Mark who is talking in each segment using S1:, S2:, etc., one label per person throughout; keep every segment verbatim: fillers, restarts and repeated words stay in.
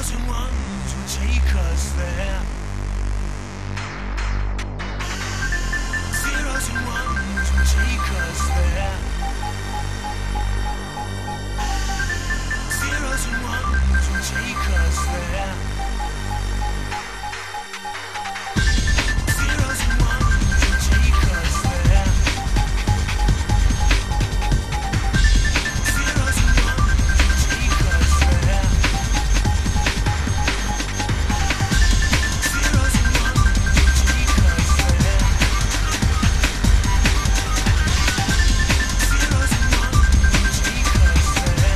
S1: Zeros and ones will take us there. Zeros and ones will take us there. Zeros and ones will take us there. Zeros and ones will take us there. Zeros and ones will take us there. Zeros and ones will take us there. Zeros and ones will take us there.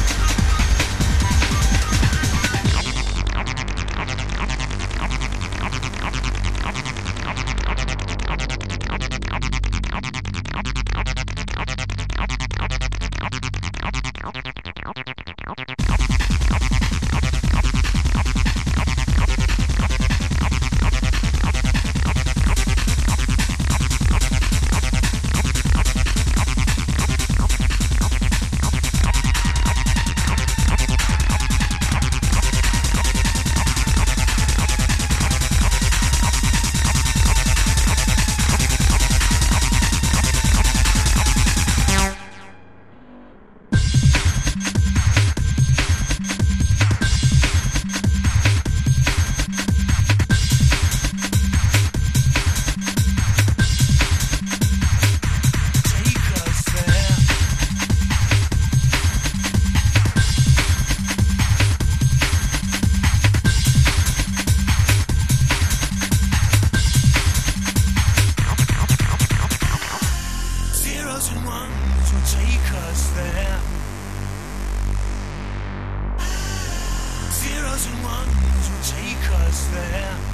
S1: Zeros and ones will take us there. Zeros and ones will take us there.